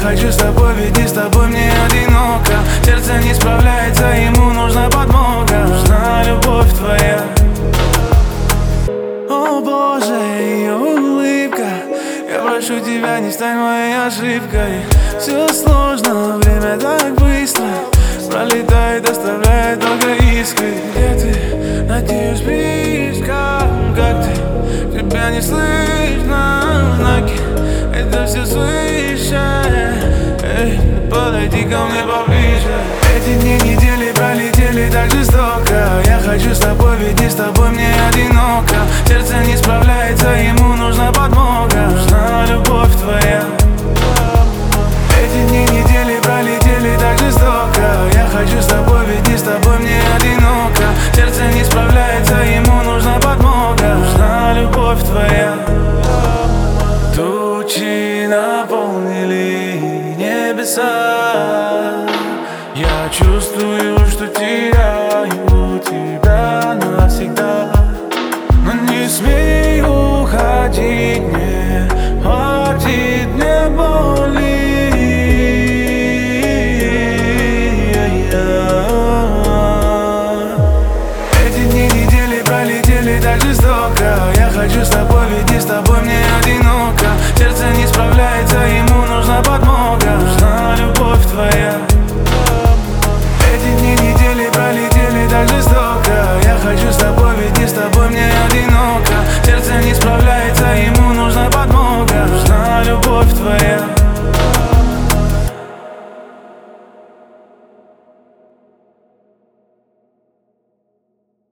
хочу с тобой, ведь не с тобой мне одиноко. Сердце не справляется, ему нужна подмога. Нужна любовь твоя. О Боже, ее улыбка. Я прошу тебя, не стань моей ошибкой. Все сложно, время так быстро пролетает, оставляет только искры. Где ты? Надеюсь, близко. Как ты? Тебя не слышно. Знаки, это все свыше. Эй, подойди ко мне поближе. Эти дни, недели пролетели так жестоко. Я хочу с тобой, ведь не с тобой мне одиноко. Сердце не справляется, ему нужна подмога. Нужна любовь твоя. Эти дни, недели пролетели так жестоко. Я хочу с тобой, ведь не с тобой мне одиноко. Сердце не справляется, ему нужна подмога. Нужна любовь твоя. Тучи наполнили небеса. Я чувствую, что теряю